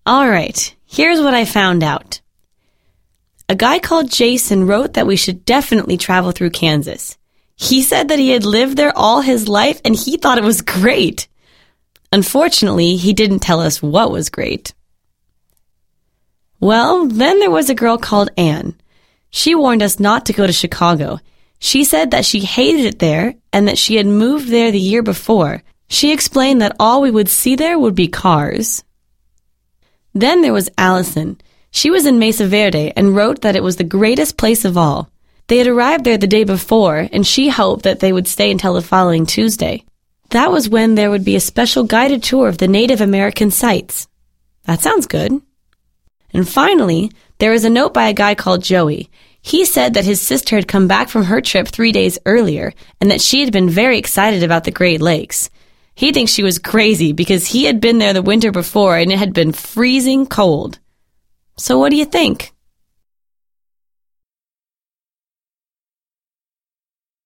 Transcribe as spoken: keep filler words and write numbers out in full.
All right, here's what I found out. A guy called Jason wrote that we should definitely travel through Kansas. He said that he had lived there all his life and he thought it was great. Unfortunately, he didn't tell us what was great. Well, then there was a girl called Anne. She warned us not to go to Chicago. She said that she hated it there and that she had moved there the year before. She explained that all we would see there would be cars. Then there was Allison. She was in Mesa Verde and wrote that it was the greatest place of all. They had arrived there the day before, and she hoped that they would stay until the following Tuesday. That was when there would be a special guided tour of the Native American sites. That sounds good. And finally, there was a note by a guy called Joey. He said that his sister had come back from her trip three days earlier, and that she had been very excited about the Great Lakes. He thinks she was crazy because he had been there the winter before and it had been freezing cold. So what do you think?